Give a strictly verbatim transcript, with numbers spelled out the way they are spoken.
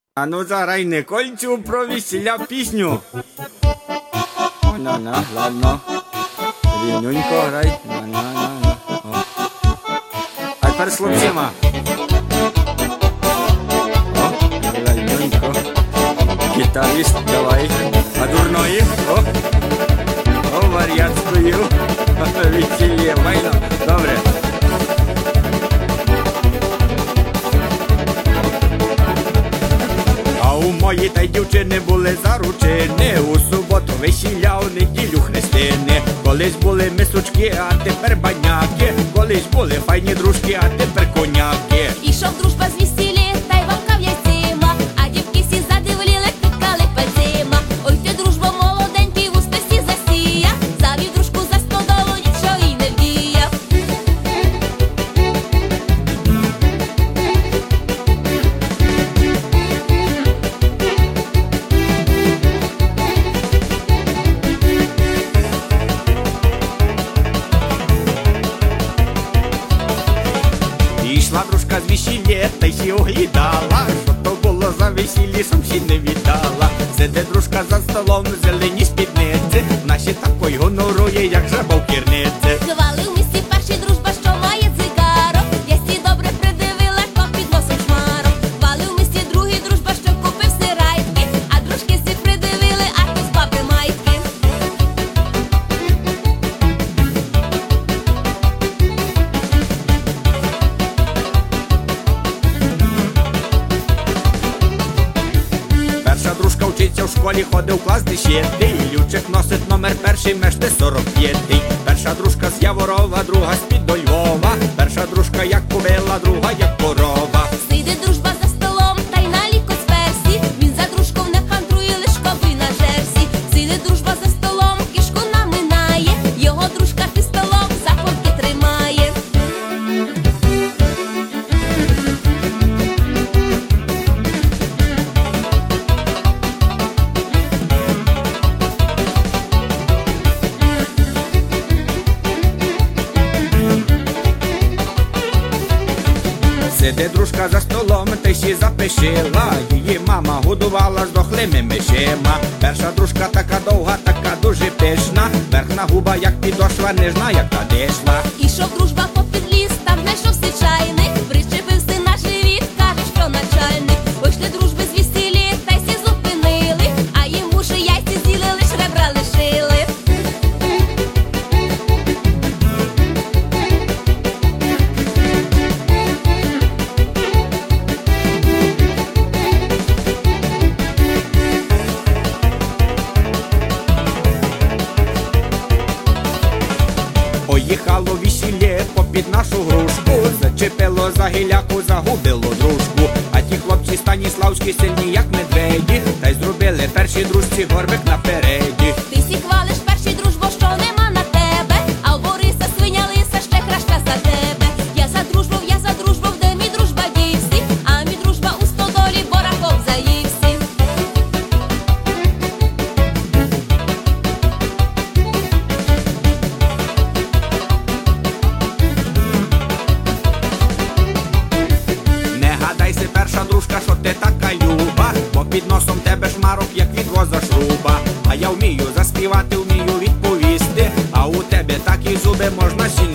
А ну заграй Никольцю про весілля пісню. На-на, ладно. Рівненько грай. На-на-на-на. А тепер з хлопцями. О, рівненько. Гітарист, давай. А дурної? О, о, вар'ятською. Весілля, майно. Добре. У мої та й дівчини були заручини, у суботу весілля, у неділю хрестини. Колись були мисочки, а тепер баняки. Колись були файні дружки, а тепер коняки. Ішов дружба з весілля, та й вовкав яйцима, а дівки всі задивліли, тикали пальцима. Ой ти, дружбо, молоденький, в устасі засія, завів дружку за стодолу, нічого й не вдіяв. Ішла дружка з весілля, та й сі оглядала, що то було за весілля, щоб всі не віддала. Сиде дружка за столом, зелені спідниці, вона ще такой гонорує, як жаба в кірниці. Хвали в місті перші дружба, що має цигарок, я сі добре придивила, то під носом шмарок. Хвали в місті другий дружба, що купив сирайки, а дружки сі придивили, а то з баби майки. Перша дружка вчиться в школі, ходить в клас десятий. Лючик носить номер перший, мешти сорок п'ятий. Перша дружка з Яворова, друга з-під до Львова. Перша дружка як кобила, друга як корова. Сиде дружба за столом, та й на ліко сперсі, він за дружков не хандрує, лиш коби на жерсі. Сиде дружба за столом, кишку наминає, його дружка під столом за порки тримає. Сиде дружка за столом, та й сі запишила, її мама годувала з дохлими мишима. Перша дружка така довга, така дуже пишна, верхна губа як підошва, нежна як та дишла. Ішов дружба попід ліс, там знайшов си чайник, причепився на живіт, каже, що начальник. Вийшли дружби з весілля, та й сі зупинили, а їм уші яйці з'їли, лиш ребра лишили. Поїхало весілля попід нашу грушку, зачепило за гіляку, загубило дружку. А ті хлопці станіславські сильні, як медведі, та й зробили першій дружці горбик напереді. Ти сі хвалиш перший дружбо, що нема на тебе, а у Бориса свиня лиса ще краща за тебе. Я за дружбу, я за дружбу, де мій дружба дівсі, а мій дружба у стодолі бораком заївсі. Не гадайся, перша дружка, що ти така люба, бо під носом тебе шмарок, як від воза шруба. А я вмію заспівати, вмію відповісти, а у тебе такі зуби, можна сі